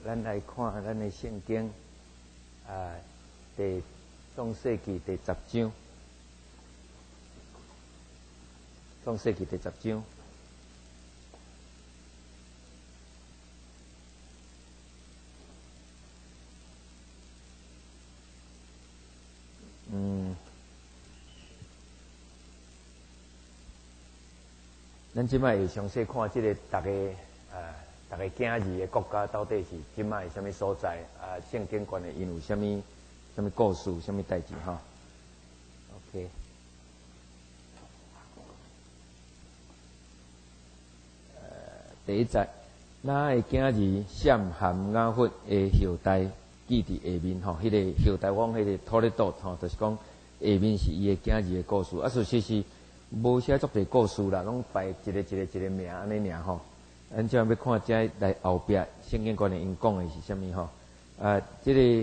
咱来看咱的圣经创世纪第10章，创世纪第10章。咱即摆会详细看即个大家行字的国家到底是即摆什么所在圣经观的因有什么故事、什么代志哈 ？OK， 第一节，咱的行字闪含雅弗的后代记伫下面吼，迄个后代往迄个托勒多吼，就是讲下面是伊的行字的故事，事实是无写足侪故事啦，拢排一个名安尼尔吼。咱即要看遮来后壁圣经观的因讲的是啥物吼？即个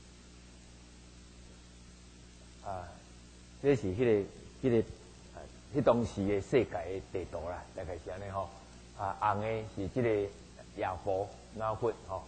这是迄当时的世界的地图啦，大概是安尼吼。红的是即个亚佛雅弗吼，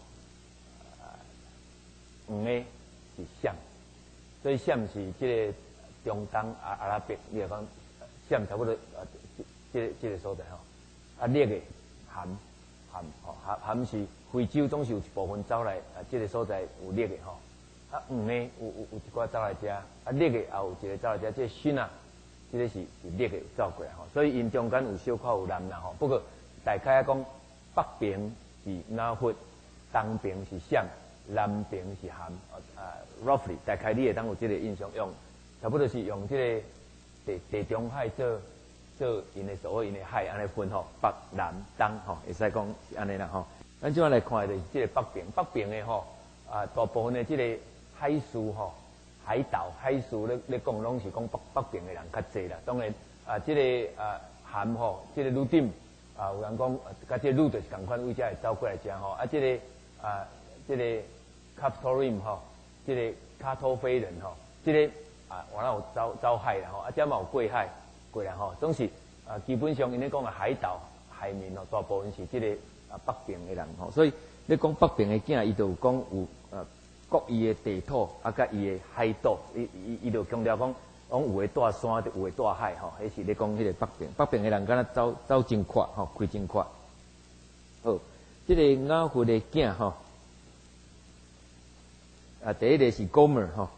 黄的是闪，所以闪是即个中东阿拉伯，你讲闪差不多即个所在吼。绿的含含是非洲总是有一部分走来即个所在有绿的吼。黄的有一寡走来遮，绿的也有一个走来遮，即个新啊，即个是绿的走过来吼，所以因中间有小可有蓝啦吼。不过大概讲北边是雅弗，东边是闪，南边是含roughly 大概你会当有即个印象，用差不多是用即个地中海做因的所谓因的海安尼分吼，北南东吼，会使讲是安尼啦吼。咱即摆来看的就是即个北边的吼大部分的即个海事吼、海岛海事咧讲拢是讲北边的人较济啦。当然即个含吼，即个路顶有人讲甲即个路就是共款位遮会走过来遮吼。即个 Captorim 吼，即个卡托菲人吼，即个原来有走海啦吼，遮嘛有过海过来吼，总是基本上因咧讲海岛海面吼，大部分是即个北边的人吼，所以你讲北边的囝，伊就有讲有各伊的地土甲伊的海岛，伊就强调讲有诶大山，有诶大海吼，迄是咧讲迄个北边的人敢若走真快吼，开真快。好，即个雅弗的囝吼，第一个是 Gomer 吼，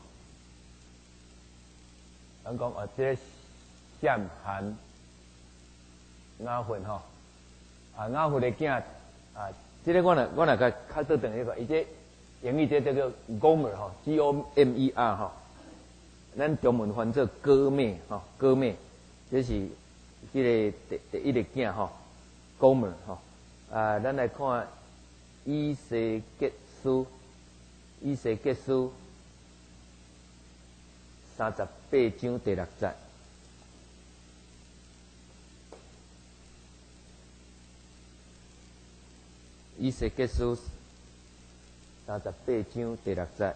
咱讲即个闪含雅弗吼，雅弗的囝即个我若甲较倒转一个，伊这英语这叫 Gomer 吼 ，Gomer 吼，咱中文翻做哥妹吼，哥妹，这是即个第一个囝吼 ，Gomer 吼，咱来看以西结书38章第6节。以西结书38章第6节，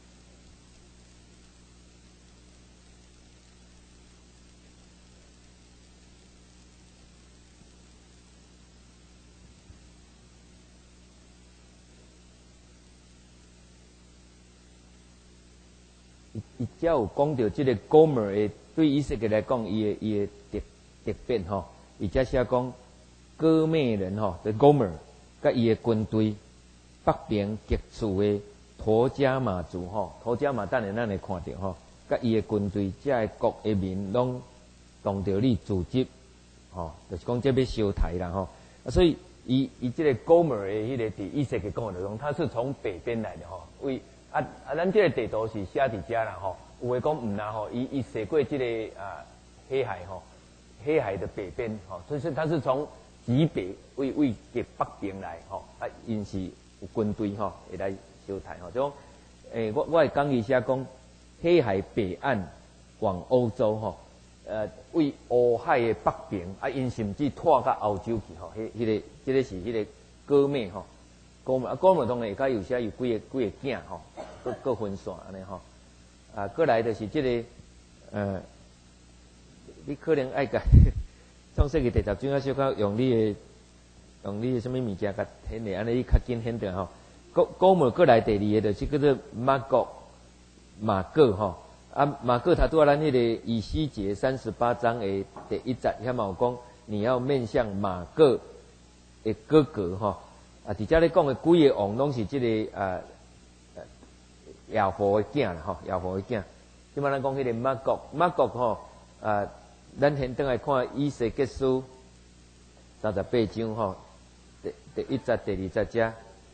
伊只有讲到即个 Gomer 的，对以色列来讲，伊的特别吼，伊只写讲哥妹人吼，即 Gomer。甲伊的军队北边极处的陀迦马族吼，陀迦马等下咱会看到吼，甲伊的军队遮的国的民拢同着你组织吼，就是讲这要烧台啦吼。所以伊即个 Gomer 的迄个伫以色列讲的中，他是从北边来的吼。为咱这个地图是写伫遮啦吼，有诶讲毋啦吼，伊驶过即个黑海吼，黑海的北边吼，所以他是从极北为极北边来吼，因是有军队吼会来烧台吼，就讲我会讲伊写讲黑海北岸往欧洲吼，为乌海的北边因甚至拖到欧洲去吼，这个是迄个哥妹吼，哥妹当然会甲有写有几个囝吼，各分散安尼吼，过来就是这个你可能爱甲。创世纪第10章小可用你的什么物件甲显的，安尼较紧显着吼。 哥们过来第二个就是叫做马各吼。啊，马各他拄啊咱迄个以西结38章的第1节，遐嘛有讲你要面向马各的哥哥吼。啊，伫遮咧讲的几个王拢是即个亚伯的囝啦吼，亚伯的囝。即摆咱讲迄个马各吼，咱现等来看以西结书38章吼，第1节、第2节遮。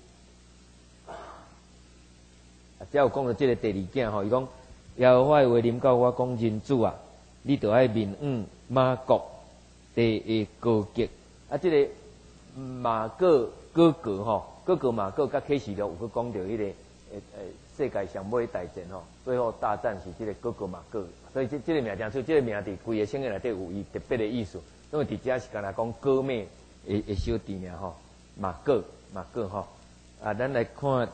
遮有讲到即个第二囝吼，伊讲耶和华的话临到我讲，人主啊，你着爱面马各第个哥吉。啊，即个马各哥哥吼，哥哥马各甲启示录有去讲到迄个世界上尾大战吼，最后大战是即个哥哥马各，所以即个名讲出，即个名伫规个圣经内底有伊特别的意思，因为伫遮是干那讲哥妹的小弟尔吼，马各吼。啊，咱来看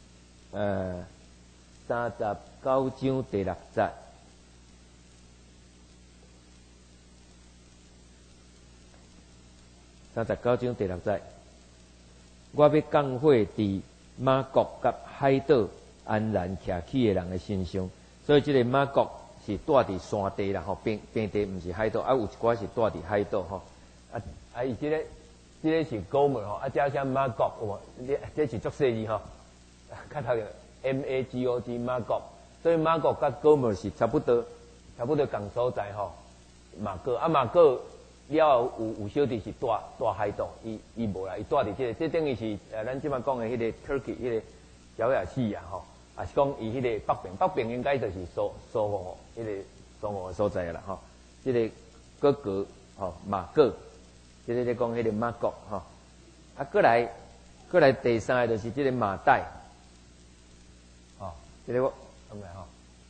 39章第6节。39章第6节，我要降火伫马各甲海岛安然徛起的人的身上。所以，这个马各是住伫山地啦，吼，平地毋是海岛，啊，有一寡是住伫海岛，吼。 伊这个是哥们吼，加上马各，哇，这是足细字吼，较头用 MAGOG 马各，所以马各甲哥们是差不多共所在吼。马各了有小弟是住海岛，伊无啦，伊住伫这等于是咱即摆讲的迄个 Turkey 迄个小亚细亚吼，啊是讲伊迄个北边应该就是苏俄迄个苏俄的所在啦吼。即个哥哥吼马各，即个咧讲迄个马各吼，啊过来第三个就是即个马代，哦，即个我来吼，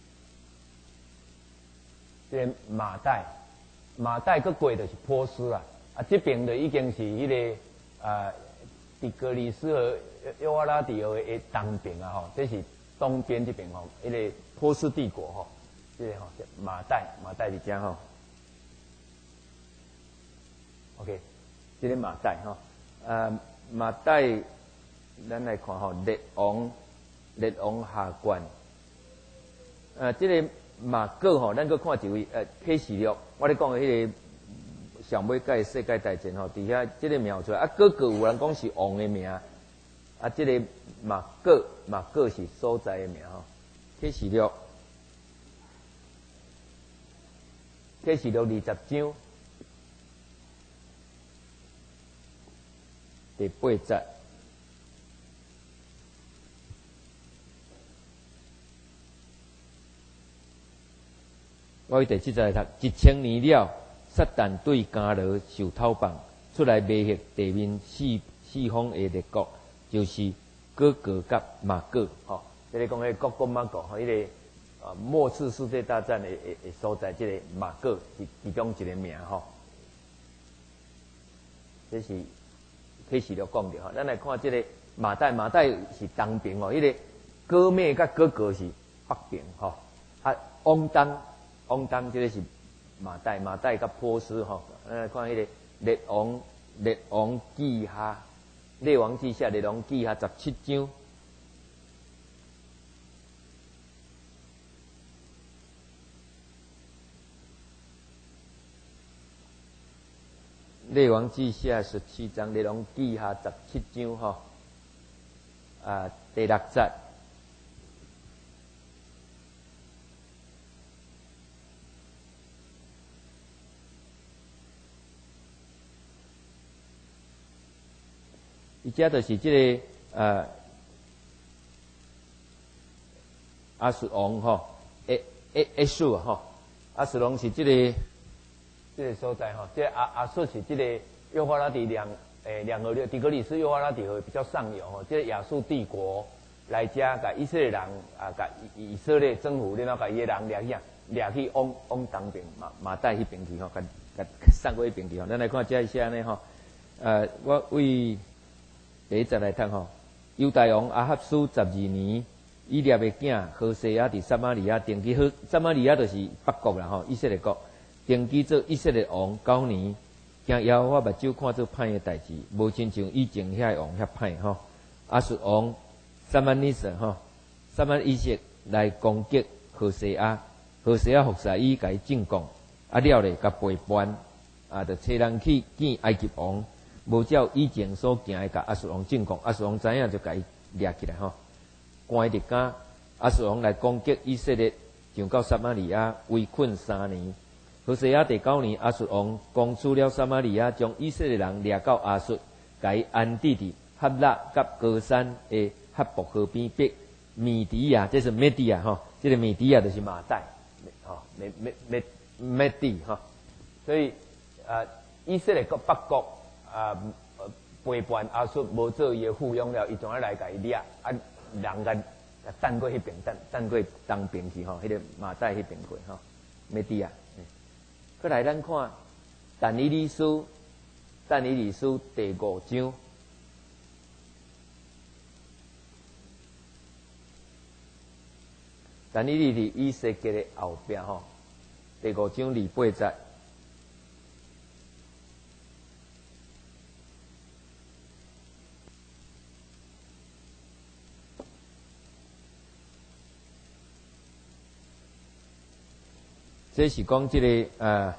即个马代佮过就是波斯啦，啊这边就已经是迄个底格里斯和幼发拉底河的东边啊吼，这是东边这边吼，迄个波斯帝国吼，这个吼马代伫遮吼 ，OK， 这个马代吼，马代咱来看吼，列王下卷，这个马各吼，咱搁看一位启示录，我咧讲的迄个上尾届世界大战吼，底下这个描出来啊，哥哥有人讲是王的名，啊，这个马各是所在的名吼。启示录20章第8节。我第7节来读：1000年了，撒旦对迦勒受讨棒，出来威胁地面四方的列国，就是哥哥甲马各。吼，即个讲迄哥哥马各，吼，迄个末次世界大战的所在，即个马各是其中一个名吼。这是启示录讲的吼。咱来看即个马代是东边哦，迄个哥妹甲哥哥是北边吼。啊，王当这个是马代甲波斯吼，咱来看迄个列王记下列王记下17章。列王记下17章，列王记下17章吼，第6节。伊遮就是即个阿述王吼，亚述吼，阿述王是即个所在吼，即个阿述是即个幼发拉底两河流，底格里斯幼发拉底河比较上游吼，即个亚述帝国来遮甲以色列人甲以色列征服，然后甲伊个人掠去往东边马代迄边去吼，甲送过迄边去吼。咱来看遮一下呢吼，我为第1节来读吼，犹大王阿哈斯12年，以利亚的囝何西亚伫撒玛利亚定居，撒玛利亚就是北国啦吼，以色列国定居做以色列王9年，惊耶和华目睭看做歹的代志，无亲像以前遐王遐歹吼。阿述王萨曼尼瑟吼，萨曼伊色来攻击何西阿，何西阿服侍伊甲伊进贡，啊了咧甲背叛，啊，就找人去见埃及王，无照以前所行的甲亚述王进贡，亚述王知影就甲伊掠起来吼，关伫监，亚述王来攻击以色列，上到撒玛利亚围困3年。何西阿第9年，亚述王攻取了撒玛利亚，将以色列人掠到亚述，甲伊安置伫哈拉甲高山的哈伯河边壁。米底亚，这是麦地亚哈，这个米底亚就是马代，哈，麦地哈。所以以色列国北国背叛亚述，无做伊的附庸了，伊从来甲伊掠，人甲等过迄边，等过东边去吼，迄个马代迄边过吼，麦地亚。过来咱看但以理书第5章。但以理伫以西结的后边吼，第5章28节。这是讲这个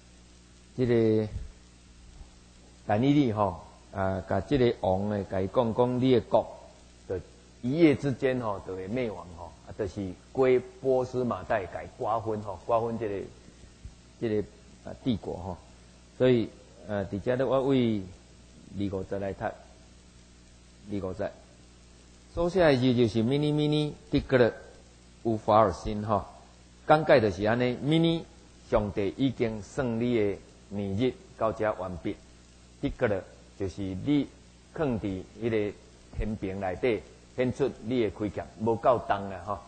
但以理吼甲这个王呢，甲伊讲你的国，就一夜之间吼就会灭亡吼。就是归波斯马代改瓜分吼，瓜分这个帝国吼，所以伫遮咧我为25节来读25节，所写的字就是米尼迪格勒乌法尔辛吼，讲解就是安尼，米尼上帝已经胜利的年日到遮完毕，迪格勒就是你放伫迄个天平内底。显出你的开强无够重啦吼，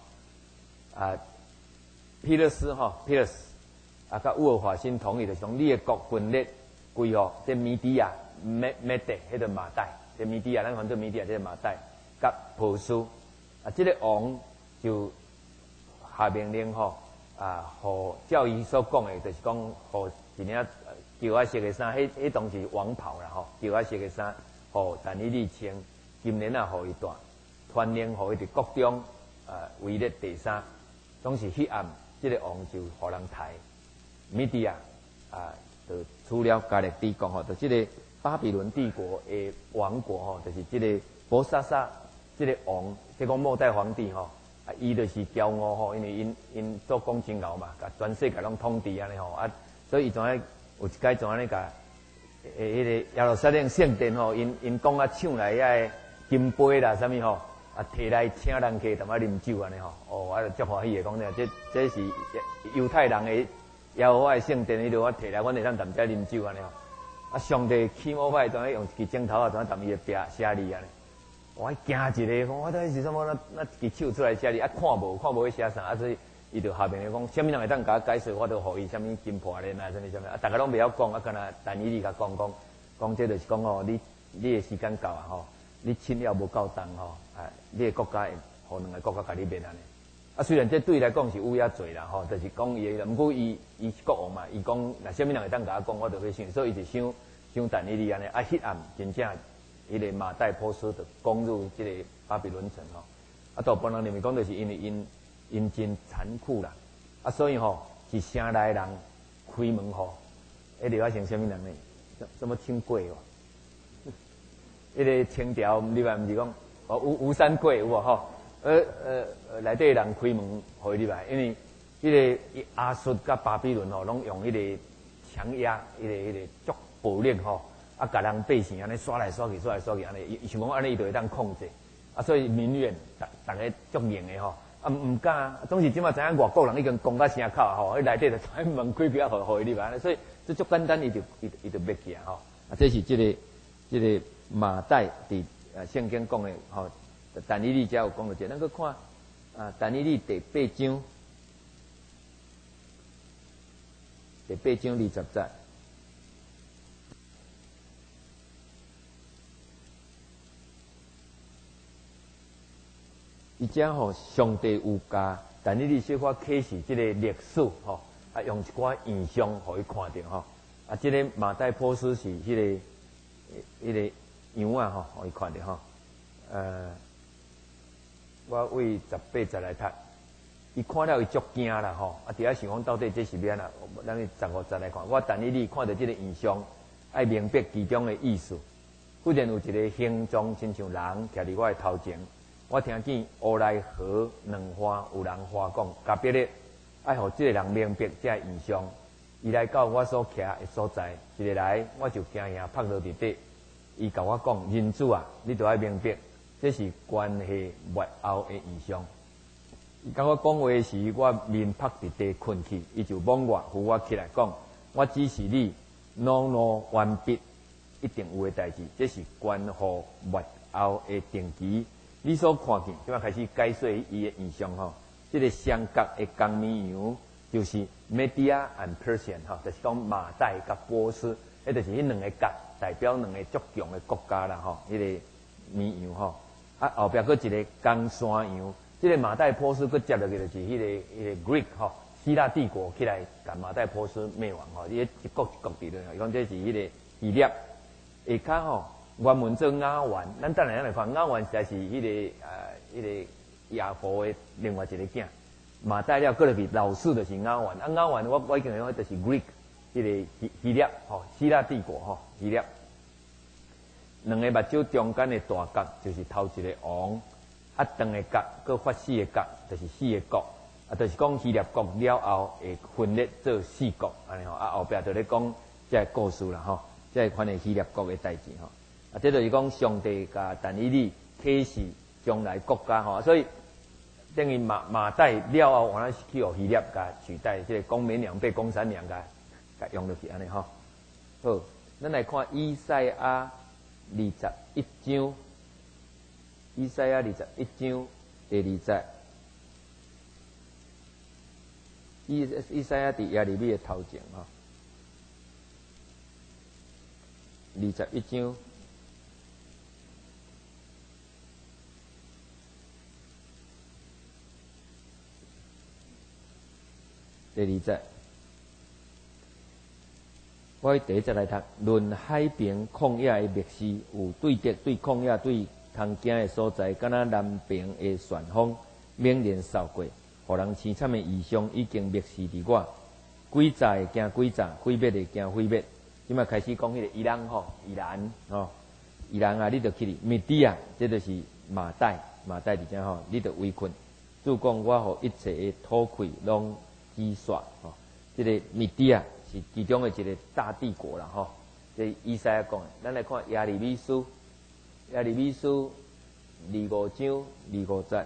皮勒斯甲乌尔法辛同意，就从你的国分裂归吼，这米底亚麦地迄个马代，这米底亚咱讲做米底亚这个马代，甲波斯这个王就下命令吼，互照伊所讲的，就是讲互一领旧啊色的衫，迄当时王袍啦吼，旧啊色的衫，互但以理穿，今年啊互伊戴。传令互伊伫国中位列第3，总是迄暗，这个王就互人抬。米底亚就除了加勒底国吼，就这个巴比伦帝国的王国吼，就是这个伯沙撒这个王，即讲末代皇帝吼，伊就是骄傲吼，因为因做公真敖嘛，甲全世界拢统治安尼吼，所以伊怎样有一届怎安尼甲迄个耶路撒冷圣殿吼，因讲抢来遐金杯啦，啥物吼。摕来请人客淡仔啉酒安尼吼，我就足欢喜的讲呢，这是犹太人的耶和华的圣殿，伊就我摕来，阮会当淡仔啉酒安尼吼。上帝起码歹，当用一支镜头啊，当淡伊的笔写字安尼。我惊一个，讲我到底是什么？那一支手出来写字，看无迄写啥，所以伊就下面咧讲，啥物人会当甲我解释，我就互伊啥物金破链啊，啥物，大家拢袂晓讲，敢若但以理甲讲这就是讲哦，你的时间到啊吼。你亲了无够重吼，你的国家互两个国家甲你灭安尼。虽然这对伊来讲是有影罪啦吼，就是讲伊的，毋过伊国王嘛，伊讲若啥物人会当甲我讲，我就去想，所以伊就想但以理安尼。迄暗真正迄个马代波斯就攻入这个巴比伦城吼。大部分人认为讲就是因为因真残酷啦，所以吼是城内人开门吼，一定要像啥物人呢？什么轻贵哦？迄个清朝你嘛毋是讲吴三桂有无吼？内底人开门互伊入来，因为迄个亚述甲巴比伦吼，拢用迄个强压，迄个足暴力吼，甲人百姓安尼刷来刷去安尼，伊想讲安尼伊就会当控制，所以民怨大家足硬的吼，毋敢，总是即马知影外国人已经攻到城口吼，迄内底就全门开开互伊入来，所以这足简单，伊就灭去啊吼，这是这个。马代伫圣经讲的吼，但以理才有讲到这，咱去看但以理第8章20节，伊遮吼上帝有教但以理小可启示这个历史吼，用一寡印象互伊看到吼，这个马代波斯是迄个样啊吼，互伊看着吼， 我为18岁来读，伊看了伊足惊啦吼，啊，伫遐想讲到底这是咩啦？咱15岁来看，我等你看到这个印象，爱明白其中的意思。忽然有一个形状亲像人徛伫我的头前，我听见乌来河两花有人花讲，特别咧爱互这个人明白这印象。伊来到我所徛的所在，一个来我就惊吓趴落地底。伊甲我讲：人子啊，你着爱明白，这是关系末后的异象。伊甲我讲话时，我面趴伫地困去，伊就摸我扶我起来讲：我指示你，努努完毕，一定有诶代志。这是关乎末后的定期。你所看见，即摆开始解说伊诶意象吼。这个双角的公绵羊就是 Media and Persian 吼，就是讲马代甲波斯，迄就是迄两个角代表两个足强的国家啦吼。迄个绵羊吼，啊后壁佫一个公山羊。这个马代波斯佫接落去就是迄个 Greek 吼，希腊帝国起来甲马代波斯灭亡吼，伊一国一国伫咧，伊讲这是迄个希腊。下骹吼，原文做雅完，咱等下来看雅完实在是迄个亚伯的另外一个囝。马代了过落去，老四就是雅完，啊雅完我已经讲就是 Greek， 迄个希腊吼，希腊帝国吼，希腊。两个目睭中间的大角就是头一个王。啊，长的角，佮发4个角，就是4个国，啊，就是讲希腊国了后会分裂做4国，安尼吼，啊后壁就咧讲这个故事啦吼，这个款的希腊国的代志吼，啊，这就是讲上帝甲但以理启示将来国家吼，所以等于马代了后，原来是去互希腊甲取代，这个公绵羊被公山羊甲用落去安尼吼。好，咱来看以赛亚21章。以赛亚21章第2节，以赛亚伫耶利米的头前吼，21章第2节，我第1节来读，论海边旷野的密事，有对敌对旷野对。通行的所在，敢若南边的旋风，猛然扫过，互人凄惨的异象已经密示伫我。鬼诈的惊鬼诈，毁灭的惊毁灭。即摆开始讲迄个伊朗吼，伊朗吼，伊朗啊，你着去哩，米底啊，这就是马代伫遮吼，你着围困。主讲我互一切的土块拢击刷吼，这个米底啊是其中的一个大帝国啦吼。这以赛亚讲的，咱来看耶利米书。耶利米书25章25节，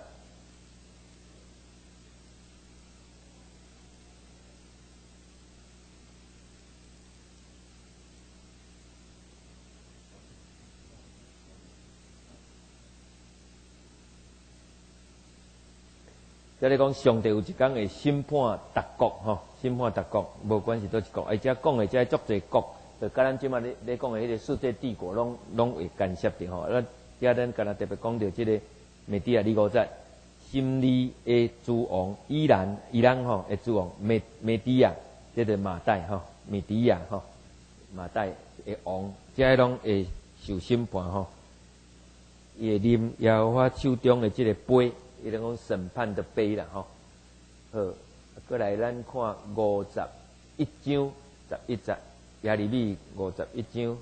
这里讲上帝有一天会审判逐国吼，审判逐国，无管是倒一国，而且讲的这足侪国。就甲咱即马咧讲的迄个世界帝国，拢会干涉的吼。咱遐咱敢若特别讲到即个美底亚25节，心里的诸王伊朗吼的诸王美底亚，这个马代吼，美底亚吼，马代的王，这拢会受审判吼。伊会啉耶和华手中的即个杯，伊咧讲审判的杯啦吼。好，过来咱看51章11节。耶利米51章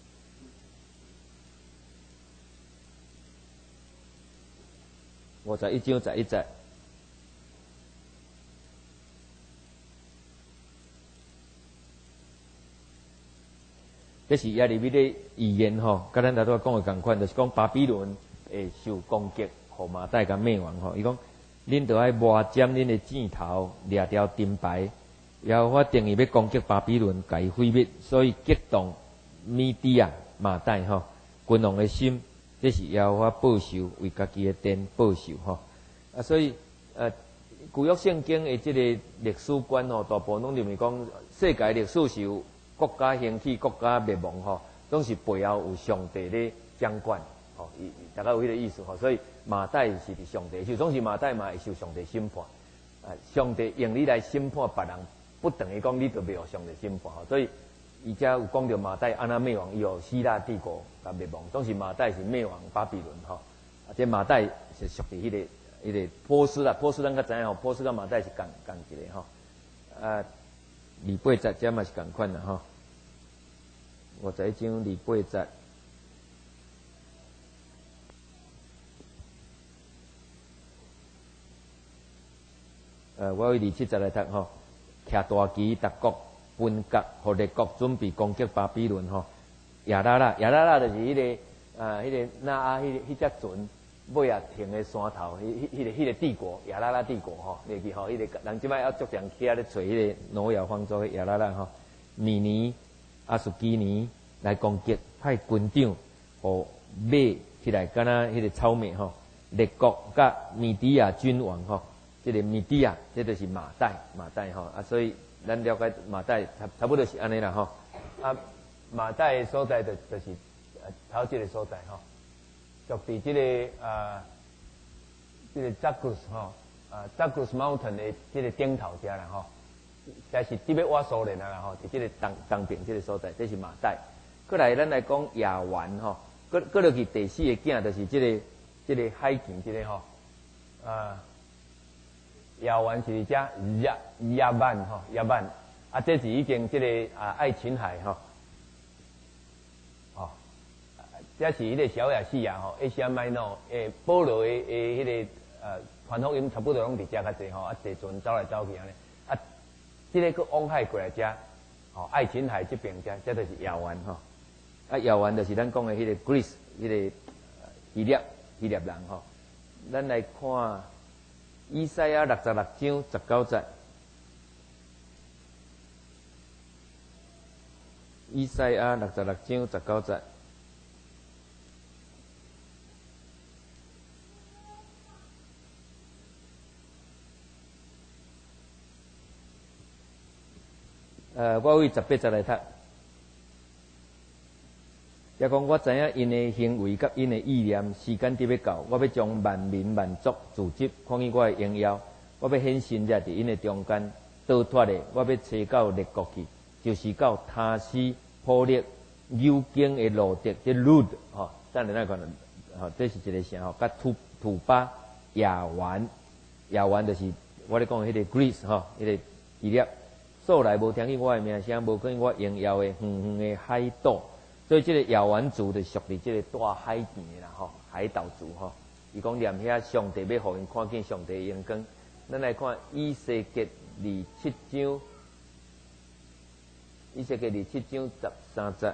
，51章11节，这是耶利米的预言吼，甲咱头拄讲的共款，就是讲巴比伦会受攻击，互马代甲灭亡吼。伊讲，恁着爱磨尖恁的箭头，掠条钉牌。耶和华定义要攻击巴比伦，甲伊毁灭，所以激动米底亚马代吼，君王的心，这是耶和华报仇，为家己的殿报仇吼。啊，所以旧约圣经的这个历史观吼，大部分拢认为讲，世界历史是有国家兴起、国家灭亡吼，总是背后有上帝咧掌管吼，大概有迄个意思吼。所以马代是伫上帝手，总是马代嘛会受上帝审判。啊，上帝用你来审判别人。不等于讲你就袂互上帝审判吼，所以伊遮有讲到马代安那灭亡，伊有希腊帝国甲灭亡，总是马代是灭亡巴比伦吼，啊，这马代是属于迄个迄个波斯啦，波斯咱较知影吼，波斯甲马代是共一个吼。啊，二八节这嘛是共款啦吼。51章28节。我为27节来读吼，徛大旗，逐国分割，互列国准备攻击巴比伦吼。亚拉拉就是迄个迄个那啊，迄只船尾啊停在山头，迄个帝国，亚拉拉帝国吼，你记吼，迄个人即摆要足常起啊咧找迄个挪亚方舟，亚拉拉吼，米尼、阿苏基尼来攻击，派军长互马起来，敢若迄个草莓吼，列国甲米底亚君王吼。这个米底亚，这就是马代吼啊，所以咱了解马代差不多是安尼啦吼。 啊，马代所在就是头这个所在吼，就伫这个这个扎古斯吼扎古斯 mountain 的这个顶头遮啦吼，但是这边挖苏联啦吼，伫这个东边这个所在，这是马代。过来咱来讲亚湾吼，过落去第4个囝就是这个海权这个吼亚湾是遮亚曼吼，亚曼啊，这是已经这个爱琴海吼，这是迄个小亚细亚吼，Asia Minor，保罗的迄个传福音差不多拢伫遮较济吼，啊，坐船走来走去安尼，啊，这个佫往海过来遮，吼，爱琴海这边遮，这就是亚湾吼，啊，亚湾就是咱讲的迄个 Greece， 迄个希腊人吼，咱来看。以赛亚66章19节，以赛亚66章19节。我为18节来读。也讲我知影因的行为甲因的意念，时间伫要到，我要将万民万族聚集，看见我的荣耀。我要显神在伫因的中间，逃脱的，我要找到列国去，就是到他斯、普列、幽经的路德，这路德吼，等下咱看吼，这是一个啥吼？甲土巴、亚湾就是我咧讲迄个 Greece 吼，迄个希腊，素来无听见我的名声，无看见我荣耀的远远的海岛。所以这个亚湾族就属于这个大海边的啦吼，海岛族吼。伊讲念遐上帝要互因看见上帝的阳光。咱来看以西结27章，以西结27章13节。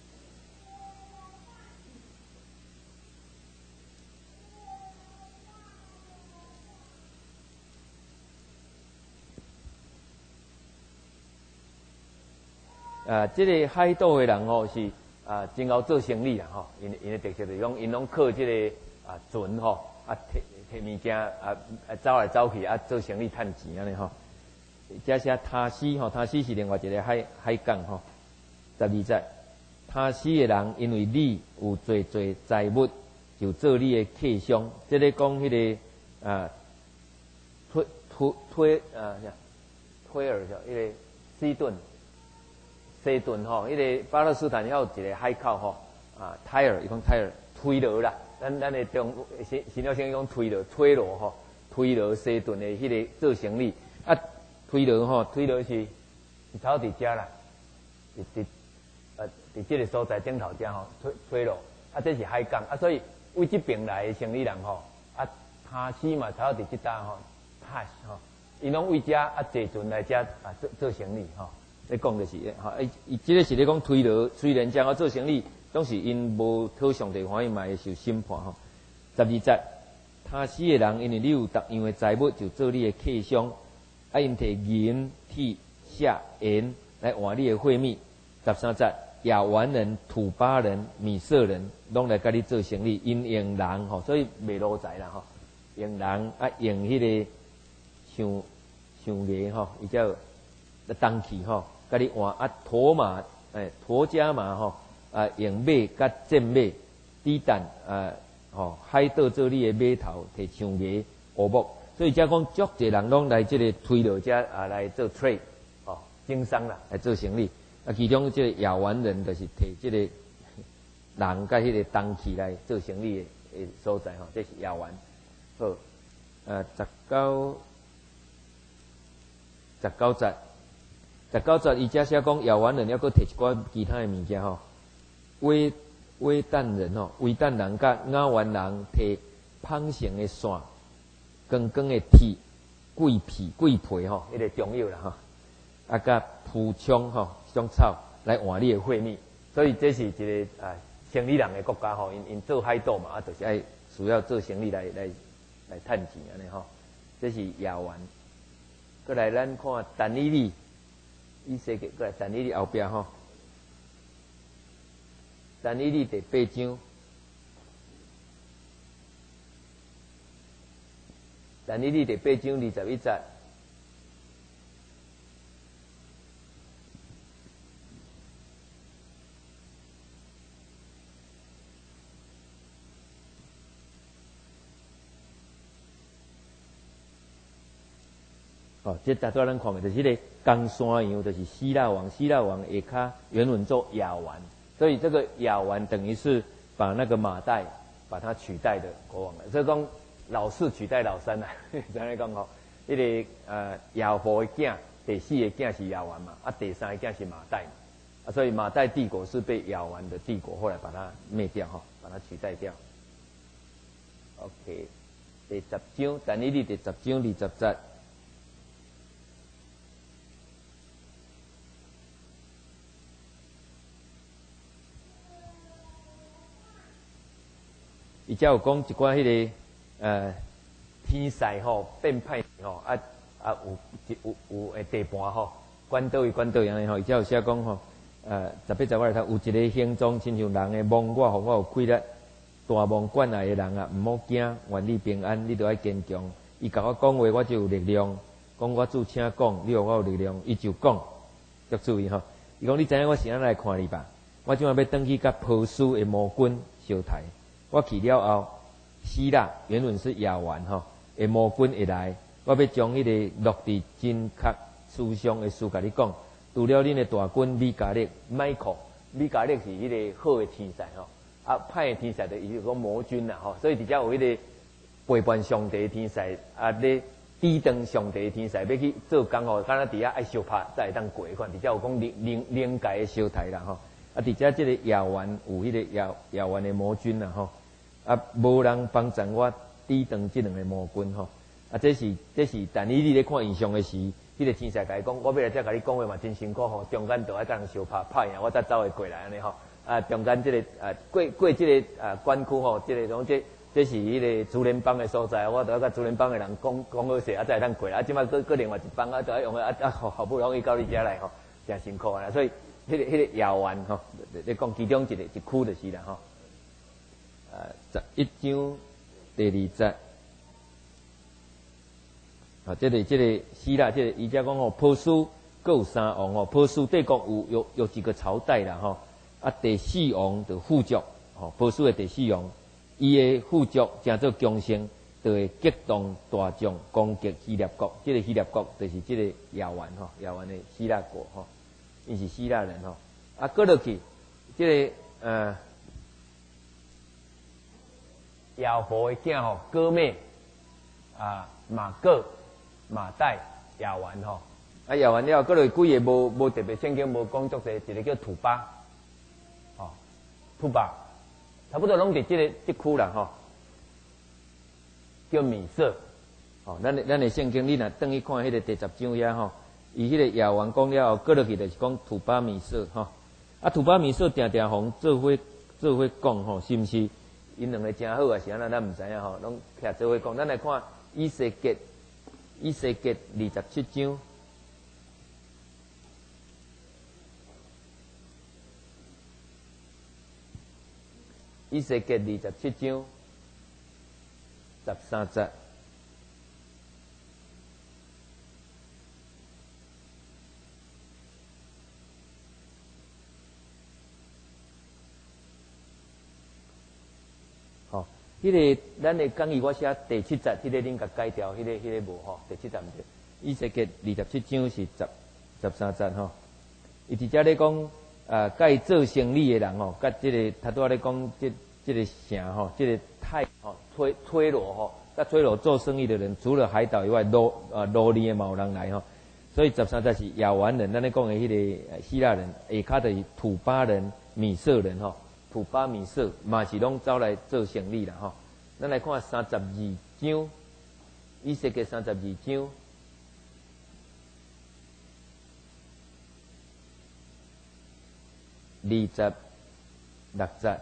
这个海岛的人吼是。真够做生意啦吼，因的特色就是讲，因拢靠这个船吼，摕物件走来走去做生意赚钱安尼吼。这些他斯吼，他斯是另外一个海港吼。12节，他斯的人因为你有侪财物，就做你的客商。这个讲迄个推尔叫迄个西顿吼，迄个巴勒斯坦还有一个海口吼，泰尔，伊讲泰尔推罗啦，咱的中新了先讲推罗吼，推罗西顿的迄个做生意，推罗是草伫遮啦，伫这个所在顶头遮吼，推罗，这是海港，所以为这边来的生意人吼，他斯嘛草伫这搭吼，他吼，因拢为遮坐船来遮做生意吼。咧讲就是哈，伊即个是咧讲推罗，虽然将要做生意，当时因无讨上帝欢喜，嘛会受审判吼。12节，他死的人，因为你有各样的财物，就做你的客商，因摕银、铁、锡、盐来换你的货物。13节，亚湾人、土巴人、米色人，拢来甲你做生意，因用人吼，所以卖路财啦吼，用人用迄个像个吼，伊叫东去吼。甲你换驮马，驮家马吼，用马甲战马，子弹吼，海盗做你的码头，摕象牙、乌木，所以才讲足侪人拢来这个推罗遮来做 trade， 吼，经商啦，来做生意。其中这个亚湾人就是摕这个人甲迄个东去来做生意的所在吼，这是亚湾。好， 19伊遮写讲，遥远人还佫摕一寡其他诶物件吼。微蛋人吼，微蛋人甲雅原人摕芳成诶线，光光诶铁、桂皮吼，迄个中药啦吼。啊，甲蒲松吼，这种草来换你诶血脉，所以这是一个生理人诶国家吼，因做海岛嘛，就是爱需要做生理来趁钱安尼吼。这是遥远。过来，咱看但以理，以世界过来但以理后壁吼，但以理第8章，但以理第8章21节。哦，这大多咱看的，就是迄个冈山羊，就是希腊王。希腊王下骹原文做亚完，所以这个亚完等于是把那个马代把它取代的国王了。所以讲老四取代老三啦，这样讲吼。迄个亚伯的囝，第4个囝是亚完嘛，第3个囝是马代嘛，所以马代帝国是被亚完的帝国后来把它灭掉哈，把它取代掉。OK， 第10章，但以理第10章20节。伊才有讲一寡迄个天势吼变歹吼有诶地盘吼，管倒位安尼吼，伊才有写讲吼18、19有一个形状亲像人诶梦，我有开力，大梦惯来诶人啊，毋好惊，愿你平安，你着爱坚强。伊甲我讲话，我就有力量。讲我主请讲，你互我有力量，伊就讲。要注意吼，伊讲你知影我是安来看你吧？我即摆要转去甲波斯诶魔君相台。我去了后，希腊原文是亚完吼，诶魔君会来，我要将迄个落地真确思想诶事甲你讲。除了恁诶大君米迦勒、麦克，米迦勒是迄个好诶天使吼，歹诶天使就伊就讲魔君啦吼，所以伫遮有迄个陪伴上帝诶天使，咧抵挡上帝诶天使，要去做工吼，敢若伫遐爱相拍才会当过款，伫遮有讲灵界诶相台啦吼，伫遮即个亚完有迄个亚完诶魔君啦吼。无人帮助我抵挡即两个魔君吼，这是但以理咧看印象诶时，迄个天使甲伊讲，我要来遮甲你讲话嘛，真辛苦吼，中间着爱甲人相拍赢，我才走会过来安尼吼。中间即个过即个关区吼，即个讲这是迄个主联邦诶所在，我着要甲主联邦诶人讲好势，才会当过来。即摆搁另外一帮着爱用好不容易到你遮来吼，真辛苦啊！所以迄个遥远吼，你讲其中一区就是啦吼。11章第2节，这个希腊，这个伊遮讲吼，波斯各有3王吼，波斯帝国有几个朝代啦吼，第4王就富足吼，波斯的第4王，伊的富足诚做强盛，就会激动大众攻击希腊国，这个希腊国就是这个亚完吼，亚完的希腊国吼，因是希腊人吼，过落去，这个亚伯的囝吼，哥妹马各、马代、亚完吼，亚完了，过来几个无特别圣经无讲作者，一个叫土巴，吼，土巴，差不多拢伫这区啦吼，叫米色，吼，咱的圣经你若转去看迄个第10章遐吼，伊迄个亚完讲了后，过落去就是讲土巴米色吼，土巴米色定定互做伙讲吼，是毋是？因两个真好啊，是安那咱毋知影吼，拢徛做伙讲。咱来看以西结27章，以西结27章13节。迄个咱的讲义我写第7节，迄个恁甲改掉，迄个无吼，第7节毋对。以西结27章是13节吼。伊伫遮咧讲，甲做生理的人吼，甲即个头拄仔咧讲，即个城吼，即个泰吼推罗吼，甲甲崔罗做生意的人，除了海岛以外，罗尼的嘛有人来吼。所以13才是亚完人，咱咧讲的迄个希腊人，下骹就是土巴人、米色人吼，土巴米色嘛是拢走来做生意啦吼。咱来看32章，以西结32章。26节，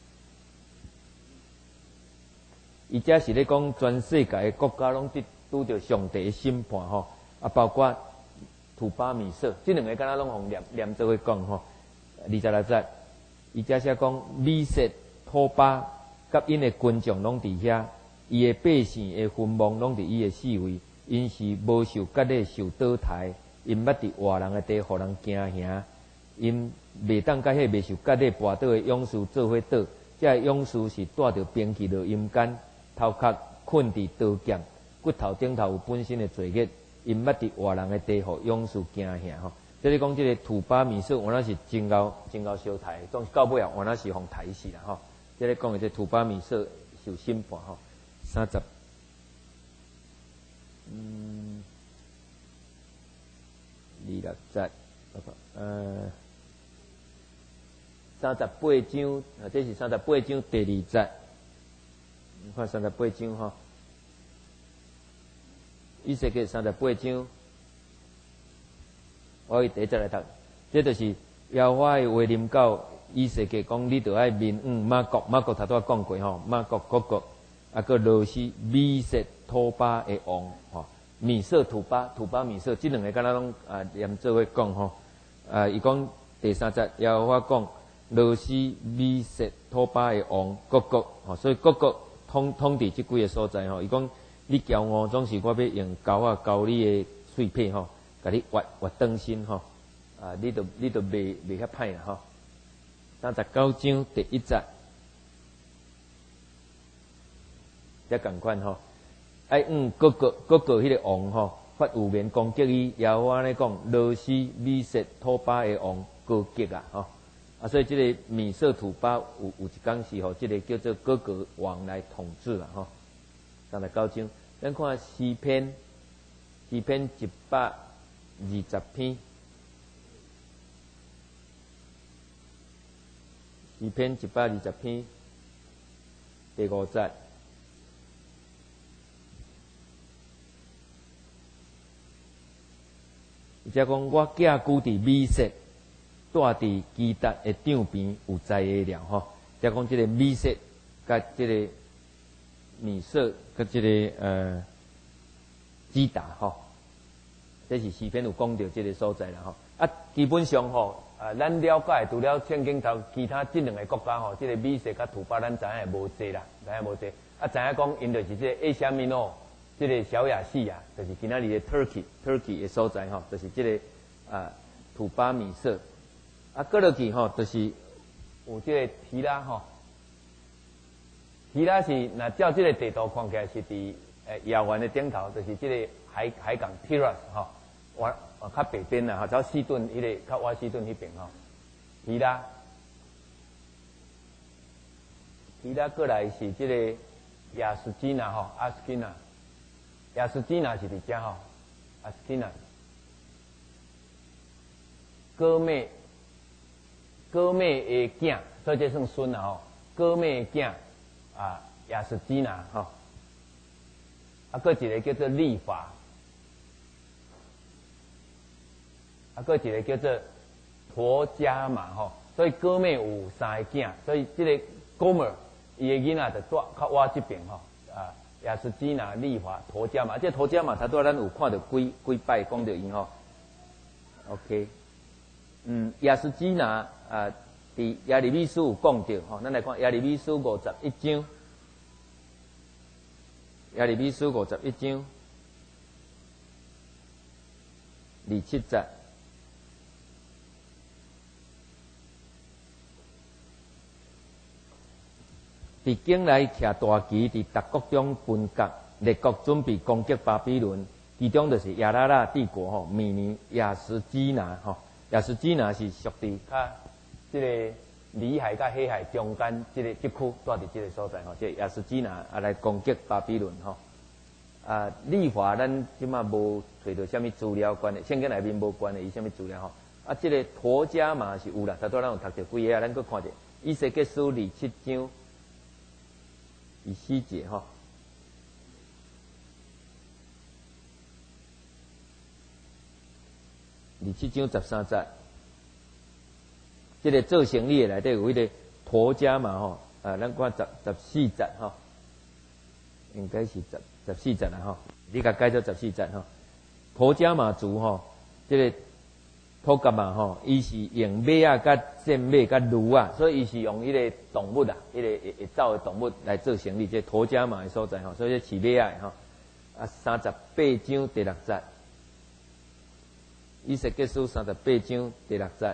伊遮是咧讲全世界的国家拢拄着上帝的审判吼，啊，包括土巴米色，即两个敢若拢互连做伙讲吼。26节，伊遮写讲米色、土巴甲因的军将拢伫遐，伊的百姓的坟墓拢伫伊的四围，因是无受割礼受倒台，因捌伫活人的地互人惊吓，因袂当甲迄未受割礼跋倒的勇士做伙倒，这勇士是带着兵器落阴间，头壳困伫刀剑，骨头顶头有本身的罪孽。因捌伫活人的地，互勇士惊吓吼。即是讲，即个土巴米色，原来是真高烧台，总是到尾啊，原来是互抬死啦吼。即个讲的这土巴米色受审判吼，30，26节，38章，这是38章第2节，你看38章吼。以西结38章，我以第1节来读，这就是耶和华的话临到以西结讲，你着爱面马国头拄仔讲过吼，马国各国，啊个罗西米色土巴的王吼，米色土巴米色，这两个敢若拢连做伙讲吼，伊讲第3节耶和华讲，罗西米色土巴的王各国吼，所以各国统治即几个所在吼，伊讲。你骄傲，总是我要用钩啊钩你的碎片吼，甲你挖断身吼，你都袂遐歹啦吼。39章第1节，也共款吼，爱各个迄个王吼，发有言攻击伊，也有安尼讲，罗西米色土巴的王攻击啊吼，所以即个米色土巴有一天是吼，即个叫做各个王来统治啦吼。39章，咱看诗篇120篇，诗篇120篇第5节，伊则讲我寄居伫米色，住伫基达的场边有知的了吼。则讲即个米色甲即个米色甲即个基达吼，这是诗篇有讲到即个所在啦吼。基本上吼，咱了解除了圣经头其他这两个国家吼，即个米色甲土巴咱知影无济啦，知影无济。知影讲因就是即个亚夏米诺，即个小亚细亚，就是今仔日的 Turkey 的所在吼，就是即个土巴米色。过落去吼，就是有即个提拉吼。希拉是那照这个地图看起来是伫亚湾的顶头，就是这个海港 Tiras 吼，较北边啦，走西顿迄个较瓦西顿迄边吼。希拉过来是这个亚斯基纳吼，阿斯基纳，亚斯基纳是伫遮吼，阿斯基纳，哥妹的囝，所以这算孙啦吼，哥妹的囝。亚斯基纳吼，搁一个叫做利法，搁一个叫做陀加马吼，所以哥妹有3个囝，所以这个哥们伊的囡仔就住较我这边吼，亚斯基纳、利法、陀加马，这陀加马他拄咱有看到几摆讲到因吼 ，OK， 亚斯基纳伫耶利米书有讲到吼，咱来看耶利米书51章，耶利米书51章27节，伫境内徛大旗，伫逐国中分割，列国准备攻击巴比伦，其中就是亚拉拉帝国吼，明年亚斯基纳吼，亚斯基纳是属伫较。这个里海甲黑海中间，这区住伫这个所在吼，这亚斯基纳来攻击巴比伦吼。 立法咱即马无找到什么资料关的，圣经内面无关的，伊什么资料吼？这个陀迦嘛是有啦，头拄咱有读着几个啊，咱搁看者以西结书27章24节吼。27章13节，这个做生意的内底有迄个陀迦嘛吼，咱看14节吼，应该是14节啦吼，你甲改做14节吼。陀迦嘛族吼，这个托迦嘛吼，伊是用马啊、甲战马、甲驴啊，所以伊是用迄个动物啊，迄个会走的动物来做生意，这陀迦嘛的所在吼，所以这饲马啊吼。38章第6节。以西结书38章第6节，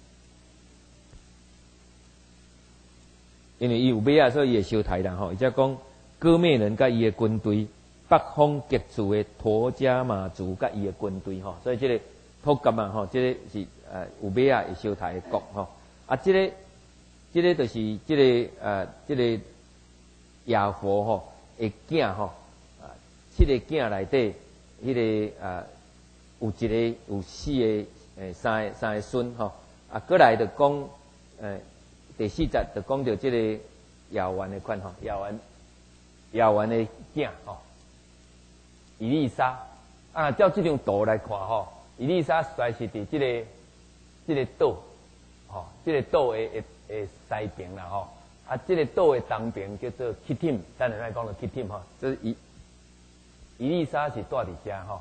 因为伊有马啊，所以伊会收台啦吼。伊则讲哥灭人甲伊的军队，北方极处的陀迦嘛族甲伊的军队吼，所以这个托迦嘛吼，这个是有马啊会收台的国吼。这个就是这个亚佛吼的囝吼，7个囝内底，迄个有一个有4个三个孙吼，过来就讲第4节就讲到这个亚完的款吼，亚完的囝吼，以利沙照这张图来看吼，以利沙实在是伫这个岛吼，这个岛的西边啦吼，这个岛的东边叫做 Kittim， 等下来讲到 Kittim 吼，这是以利沙是住伫遮吼，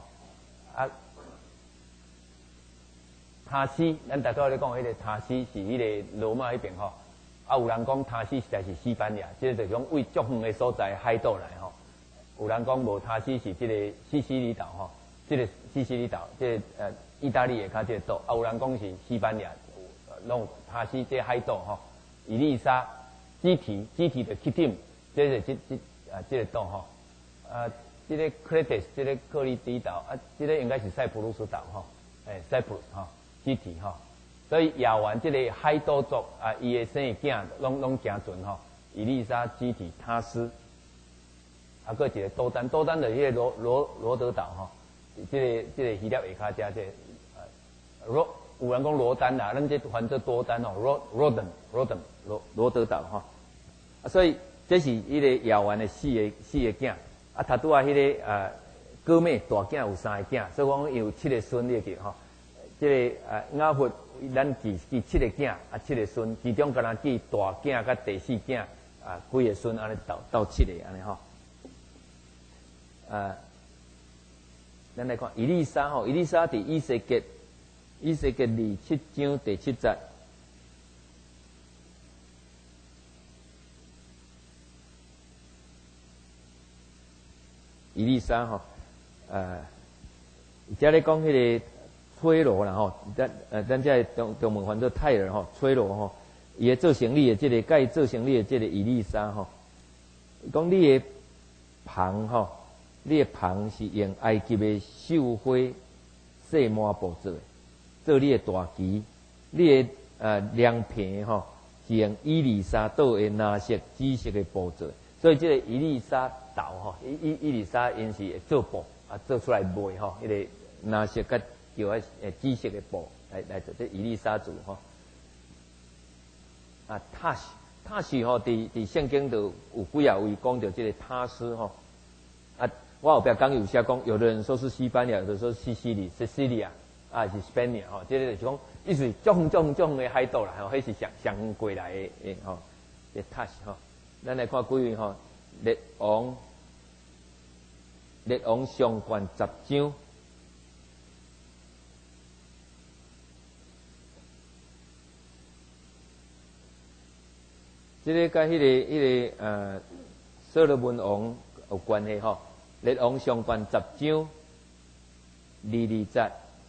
塔斯，咱大多咧讲，迄个塔斯是迄个罗马迄边吼。有人讲塔斯实在是西班牙，即个就是讲为足远的所在海岛来吼。有人讲无塔斯是即个西西里岛吼，即个西西里岛，即个意大利的较即个岛。有人讲是西班牙，弄塔斯即个海岛吼。以利沙、基提的 Kittim， 即是即个岛吼。即个 Crete， 即个克里底岛即个应该是塞浦路斯岛吼，塞浦吼。基提吼，所以亚完这个海岛族伊的生的囝拢行准吼，以利沙、基提、他斯，搁一个多丹就迄个罗德岛吼，这个希腊下骹遮有人讲罗丹啦，咱这翻做多丹吼 ，罗德岛吼，所以这是迄个亚完的四个囝，头拄迄个哥妹大囝有3个囝，所以讲有7个孙你记吼。这个雅弗咱记7个囝7个孙，其中敢若记大囝甲第4囝几个孙安尼到7个安尼吼。咱来看以利沙吼，以利沙伫以西结27章第7节。以利沙吼，遮咧讲迄个。崔罗啦吼，咱这中文翻做泰尔吼，崔罗吼，伊个做生意的这个，甲伊做生意的这个以利沙吼，讲你的棚吼，你的棚是用埃及的绣花细麻布做的，做你的大旗，你的凉棚吼是用以利沙岛的蓝色、紫色的布做的，所以这个以利沙岛吼，以利沙因是会做布做出来卖吼，迄个蓝色甲叫紫色的布来做这以利沙族吼。塔斯吼，伫圣经都有几啊位讲到这个塔斯吼。我后壁刚有写讲，有的人说是西班牙，有的说是西西里亚，是 Spain 吼。这个就是讲，意思足远的海岛啦，吼，迄是上过来的吼。这塔斯吼，咱来看几位吼，列王上卷10章。这个甲迄个所罗门王有关系吼。列王上卷10章22节，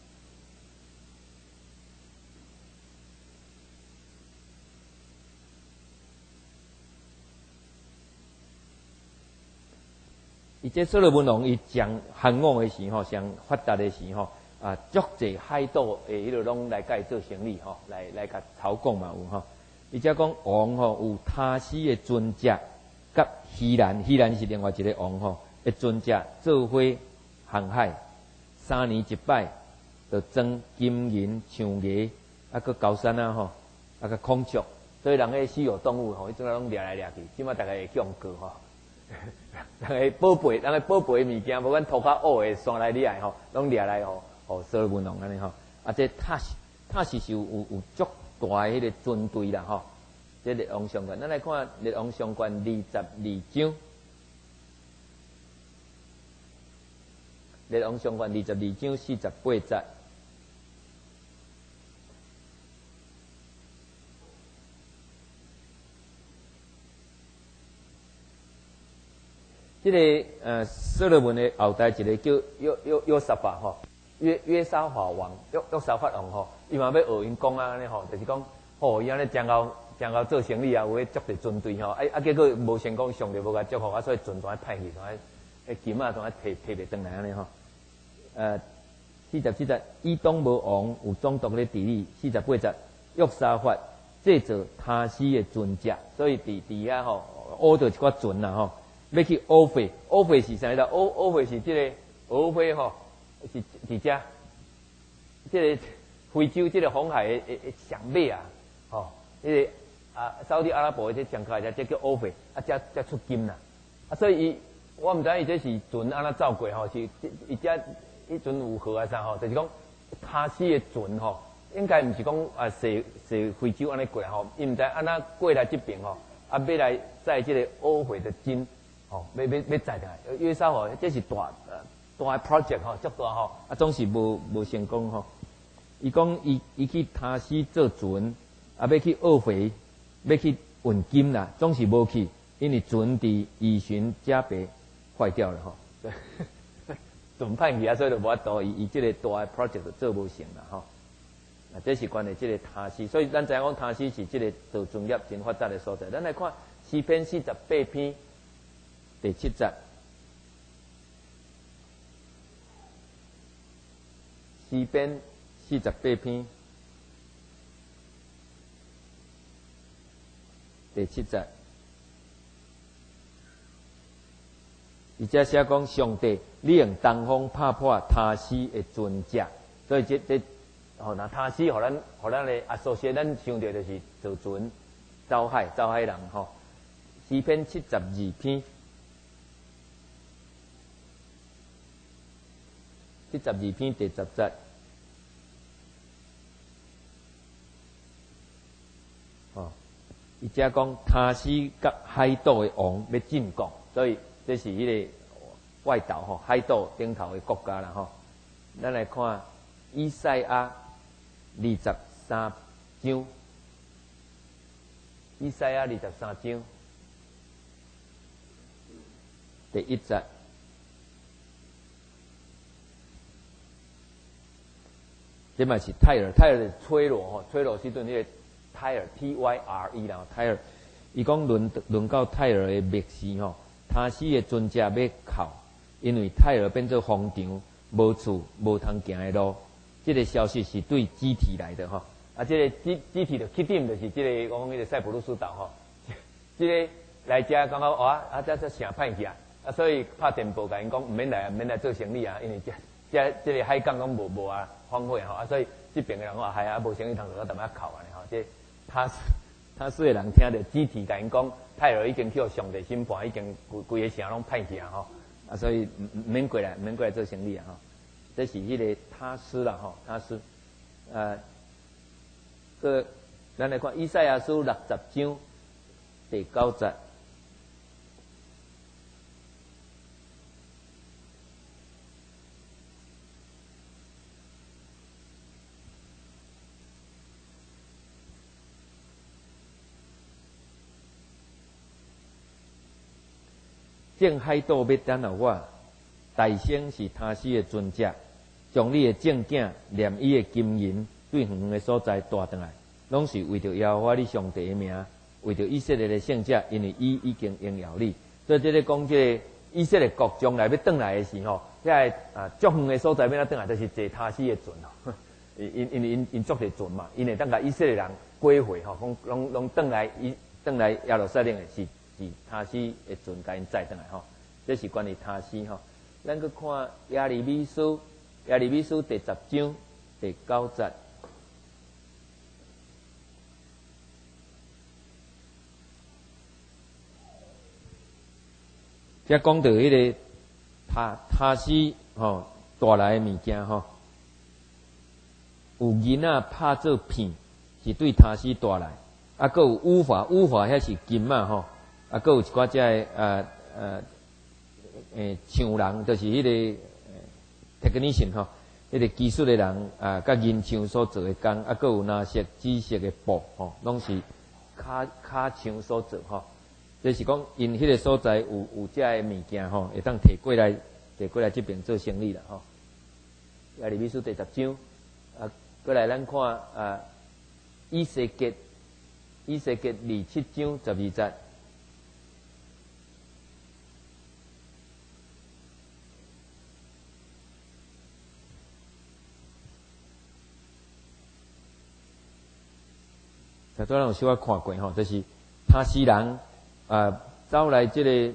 伊这所罗门王伊上汉王的时候，上发达的时候，足济海岛迄落拢来甲伊做生意吼，来甲朝贡嘛有吼。伊则讲王吼有塔斯的尊者，甲希兰是另外一个王吼， 的船只做伙航海，3年一摆，就装金银、象牙，啊，搁高山啊吼，啊，搁孔雀，所以人迄稀有动物吼，伊总拢掠来掠去，即马大家会用过吼。人个宝贝，人个宝贝物件，无管涂较乌的山来掠吼，拢掠来吼所罗门王安尼吼。啊，这塔是有足大迄个军队啦吼。这列王上传，咱来看列王上传22章。列王上传22章48节。这个所罗门的后代一个叫约沙法吼，约沙法王，约沙法王吼，伊嘛要学因讲啊安尼吼，就是讲吼伊安尼将到做生意啊，有迄足侪军队吼，结果无成功，上帝无甲祝福，所以船全歹去，迄金啊全摕袂转来安尼吼。47节，以东无王有总督咧治理。48节，约沙法制造他施的船只，所以伫遐吼，挖到一寡船啦吼。要去欧菲，欧菲是啥啦？欧菲是即个俄菲吼，是伫遮，即个非洲即个红海的上尾啊，吼，迄个沙特阿拉伯即上开遮，即叫欧菲，遮出金啦，所以我毋知伊这是船安怎走过吼，是伊遮迄阵有河啊啥吼，就是讲他施的船吼，应该毋是讲坐非洲安尼过来吼，伊毋知安怎过来即边吼，要来载即个欧菲的金。哦，要载来，约沙法这是大 project 吼，足大吼，总是无成功吼。伊讲伊去他施做船，要去奥菲，要去运金啦，总是无去，因为船伫移巡加白坏掉了吼。船歹去啊，所以就无法度，伊这个大 project 做无成啦吼。这是关于这个他施，所以咱知影讲他施是这个造船业真发达的所在。咱来看诗篇48篇。第7节，诗篇48篇第7节，伊遮写讲上帝，你用东风拍破他施的船只，所以这那他施，互咱的associate，咱想到就是造船、走海人吼。诗篇72篇。72篇第10节，伊遮讲他施甲海岛的王要进贡，所以这是迄个外岛吼，海岛顶头的国家啦吼。咱来看以赛亚23章，以赛亚23章第1节。这嘛是泰尔的吹罗吼，吹罗是对那个泰尔 TYRE 啦，泰尔，伊讲轮到泰尔的密事吼，他施的船只要靠，因为泰尔变做荒场，无厝无通行的路。这个消息是对基体来的吼，这个基体的起点就是这个我讲迄个塞浦路斯岛吼，这个来遮刚刚这城歹去所以拍电报甲因讲，毋免来做生意啊，因为这个海港拢无荒废吼，所以这边的人话系无生意通做，淡仔靠安尼吼。这他是的人听着基体甲因讲，泰尔已经去上帝审判，已经规个城拢歹去吼，所以毋免过来做生意吼。这是迄个他施啦吼，他施咱来看以赛亚书60章第9节。正海岛要等候我，大声是他施的船只，将你的正囝念伊的金银对远的所在带转来，拢是为着耶和华你上帝的名，为着以色列的圣者，因为伊已经应邀你。所以这个讲这个以色列国将来要转来的时候，这足远的所在要转来，就是坐他施的船吼。因做者船嘛，因为当甲以色列人归回吼，讲拢转来耶路撒冷的是他施的船甲因载转来吼。 这是关于他诗吼。咱去看耶利米书，耶利米书第10章第9节。遮讲到迄个他诗吼带来的物件吼，有银仔拍做片，是对他诗带来。啊，佮有乌法遐是金嘛吼，啊，佮有一寡遮匠人，就是迄个technician 吼，迄个技术的人啊，甲银匠所做的工，啊，佮有蓝色、紫色的布吼，拢是卡匠所做吼。就是讲，因迄个所在有遮个物件吼，会当摕过来这边做生意啦吼。耶利米书第10章，啊，过来咱看啊，以西结27章12节。才多人有小可看过吼，就是他西人走来这个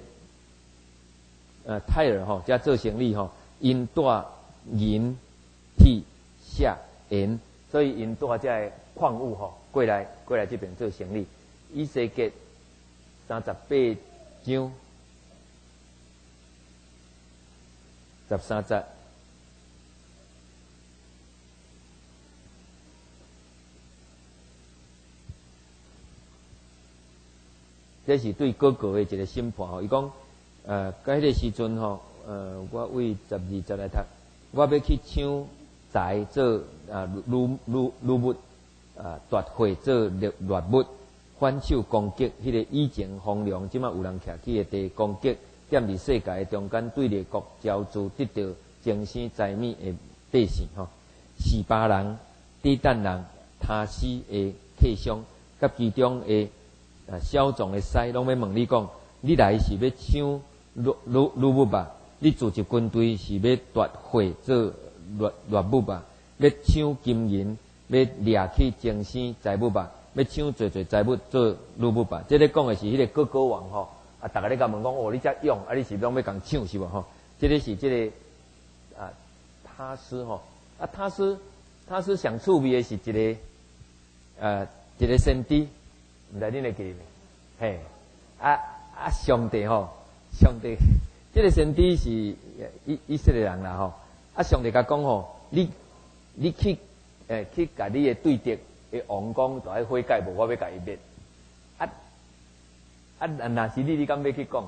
泰尔吼，遮做生意吼，因带银、铁、锡、盐，所以因带遮个矿物吼，过来这边做生意。以西结38章13节。这是对哥哥的一个审判吼，伊讲，甲迄个时阵吼，我为12节来读，我要去抢财做掳物，夺货做掠物，反手攻击迄个以前荒凉，即马有人徛起的地攻击，踮伫世界的中间对列国招致得到精神财米的百姓吼，示巴人、地旦人、他斯的客商，甲其中的小众的师拢要问你讲，你来是要抢掳物吧？你组织军队是要夺货做掠物吧？要抢金银，要掠去精神财物吧？要抢侪财物做掳物吧？这咧讲的是迄个哥哥王吼，啊，逐个咧甲问讲，哦，你遮勇，啊，你是拢要共抢是无吼？这咧是这个他斯吼，啊，他斯上趣味的是一个先知。毋知恁会记袂？嘿，上帝吼，上帝，这个先知是以色列人啦吼。啊，上帝甲讲吼，你去甲你的对敌的王讲，就爱悔改，无我要甲伊灭。若是你敢要去讲？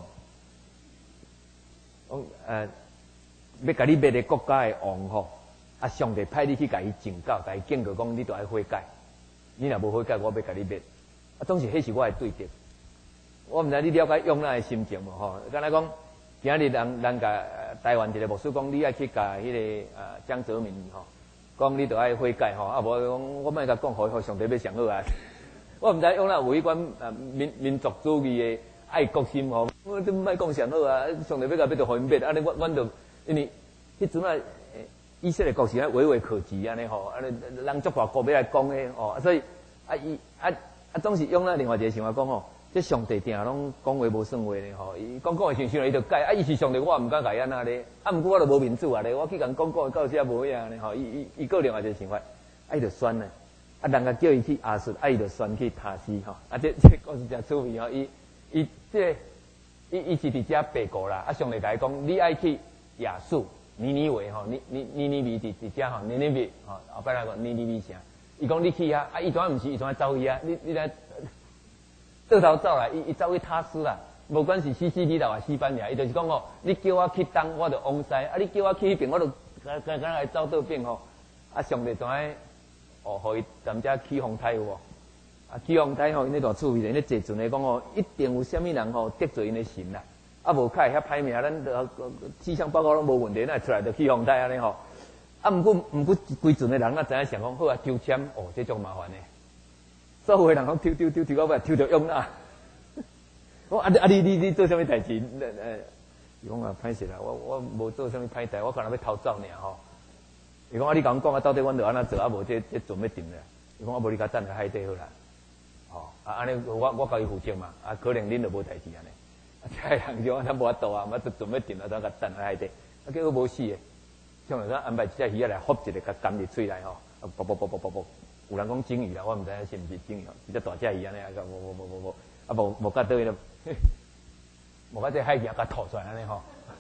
要甲你灭的国家的王吼，上帝派你去甲伊警告，甲伊警告讲，你就爱悔改。你若无悔改，我要甲你灭。总是迄是我的对敌，我毋知你了解用咱的心情无吼？敢若讲，今日人甲台湾一个牧师讲，你爱去甲迄个江泽民吼，讲你着爱悔改吼，无讲我莫甲讲，互上帝要上好啊！我毋知用咱有迄款民族主义的爱国心吼，我都莫讲上好啊！上帝要甲要着互因灭，安尼阮着因为迄阵以色列国是安畏可及安尼吼，安尼人足大国要来讲诶吼，所以总是用咱另外一个想法讲吼，这上帝定拢讲话无算话咧吼，伊讲的想伊就改，伊是上帝，我毋敢改安那咧，毋过我就无民主啊咧，我去共讲到遮无影咧吼，伊个另外一个想法，伊就选咧，人家叫伊去亚述，伊就选去他斯吼，这故事真趣味吼，伊是伫遮白过啦，上帝甲伊讲，你爱去亚述、尼尼微吼，尼尼微伫遮吼，尼尼微吼，后摆来讲尼尼微城。伊讲你去啊，伊当然毋是，伊当走去啊，你来倒头走来，伊走去他斯啦，无管是西西里岛啊、西班牙，伊就是讲吼，你叫我去东，我就往西；你叫我去迄边，我就刚来走倒边吼。上帝怎爱互伊踮遮起风台有无？起风台吼，因咧大趣味，因咧坐船咧讲吼，一定有啥物人吼得罪因咧神啦，无较会遐歹命，咱气象报告拢无问题，咱出来就起风台安尼吼。毋过规船的人知影想讲好抽签，哦，这种麻烦呢。所有的人拢抽到尾，抽到用啦。我你做啥物代志？伊讲歹势啦，我无做啥物歹代，我可能要逃走尔吼。伊讲你甲阮讲到底阮着安怎做，无这船要沉咧。伊讲无你甲等下海底好啦。吼，安尼我甲伊负责嘛，可能恁就无代志安尼。 这人就他无法度啊，嘛就准备定了，当甲等喺海底，啊结果无死诶，像人安排一只鱼仔来喝一个，甲含入嘴内吼，啊啵啵啵啵啵啵，有人讲鲸鱼啦，我毋知影是毋是鲸鱼，一只大只鱼安尼啊，无，啊无甲倒去了，无甲这海鱼甲吐出来安尼吼，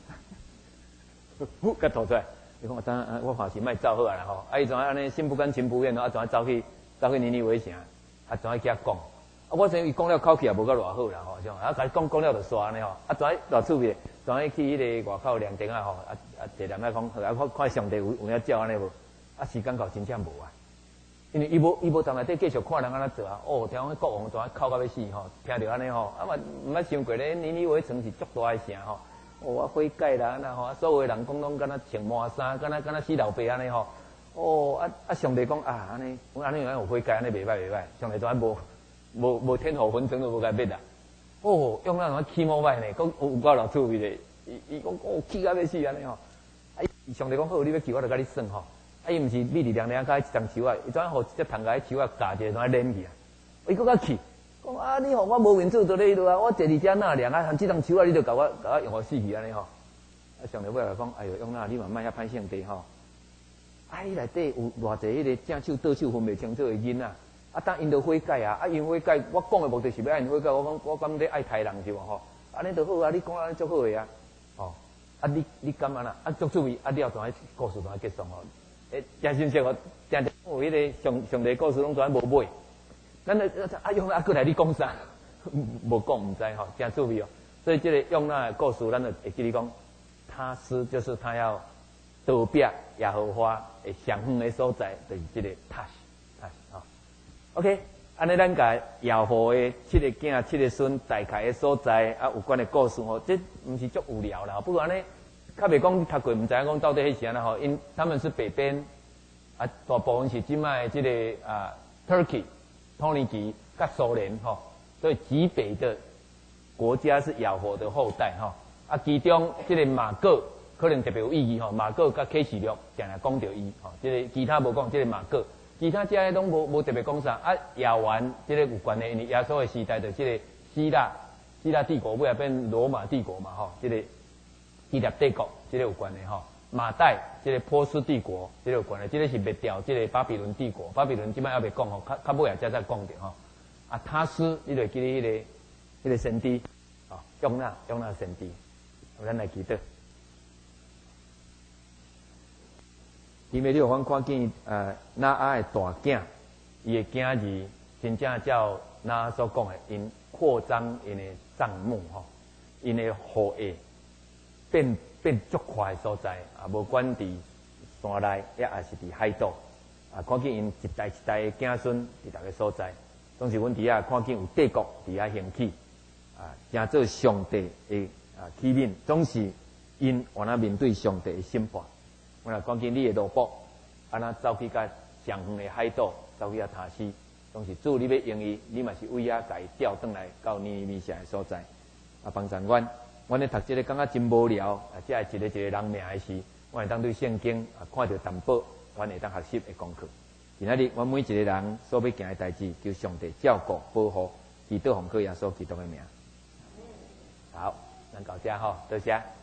甲吐出来，你讲我看是卖走好啊啦吼，啊伊怎安尼心不甘情不愿啊，怎走去尼尼微城，啊怎去甲讲。我想伊讲了口气也无够偌好啦吼，像甲伊讲了就煞安尼吼，啊怎偌趣味，怎去迄个外口亮灯啊吼，地人来讲，啊看上帝有影照安尼无，啊时间到真正无啊，因为伊无当内底继续看人安怎做啊，哦，听讲国王怎哭到要死吼，听着安尼吼，啊嘛毋捌想过咧，尼尼微城是足大诶城吼，哦啊悔改啦安那吼，所有诶人讲拢敢若穿麻衫，敢若死老爸安尼吼，哦上帝讲啊安尼，我安尼有悔改安尼袂歹，上帝怎无天火焚城都无甲灭啦！哦，用那种起毛歹呢，讲有够老趣味咧。伊讲哦，气到要死安尼吼。啊，上帝讲好，你要去我就甲你算吼。啊，伊毋是米二两甲一张树啊，伊怎互一只虫甲迄树啊夹者，怎捻去啊？伊搁较气，讲啊，你互我无面子做咧迄落啊，我坐伫遮哪量啊？即张树啊，你就甲我用互死去安尼吼。啊，上帝尾来讲，哎哟，用那你嘛莫遐歹性地吼。啊，伊内底有偌济迄个正手倒手分袂清楚诶囡仔。啊，当因着悔改啊，啊因悔改，我讲的目的是要因悔改，我讲你爱杀人是无吼？安尼就好啊，你讲安尼足好个啊，哦，啊你敢安那？啊足趣味，啊了怎故事怎结束吼？真心实哦，常有迄个上帝故事拢怎无尾，咱用那过来你讲啥？无讲毋知吼，真趣味哦。所以这个用那故事，咱就会记你讲，他施就是他要躲避耶和华诶上远的所在，就是这个他吼。OK， 安尼咱甲尧父的7个囝、7个孙大概的所在啊，有关的故事吼，这毋是足无聊啦。不过安尼，较袂讲读过，毋知影讲到底迄是安怎吼？因他们是北边啊，大部分是即卖这个Turkey、土耳其、甲苏联吼，所以极北的国家是尧父的后代吼。啊，其中这个马各可能特别有意义吼，马各甲启示录常常讲到伊吼，这个其他无讲，这个马各。其他遮拢无特别讲啥啊，亚完即个有关的，因为耶稣的时代就即个希腊帝国，尾来变罗马帝国嘛吼，即个希腊帝国即个有关的吼，马代即个波斯帝国即个有关的，即个是灭掉即个巴比伦帝国，巴比伦即摆还未讲吼，较尾也才讲着吼，啊他斯你就记咧迄个神帝哦，用那神帝，咱来记得。因为你有看见那阿的大囝，伊的囝儿真正照那所讲的，因扩张因的帐幕吼，因的后裔变足快的所在，啊，无管伫山内，也是伫海岛，啊，看见因一代一代的子孙伫逐个所在，总是阮伫遐看见有帝国伫遐兴起，啊，正做上帝的器皿，总是因原来面对上帝的审判。我若看见你的罗卜，安那走去甲上远的海岛，走去遐塔斯，总是主你要用伊，你嘛是为遐甲伊调转来到尼尼微城的所在。啊，帮助阮咧读这个感觉真无聊，啊，这一个人命的事，我会当对圣经啊看到淡薄，阮会当学习的功课。今仔日阮每一个人所要行的代志，求上帝照顾保护，祈祷奉靠耶稣基督的名。好，咱到这吼，多谢。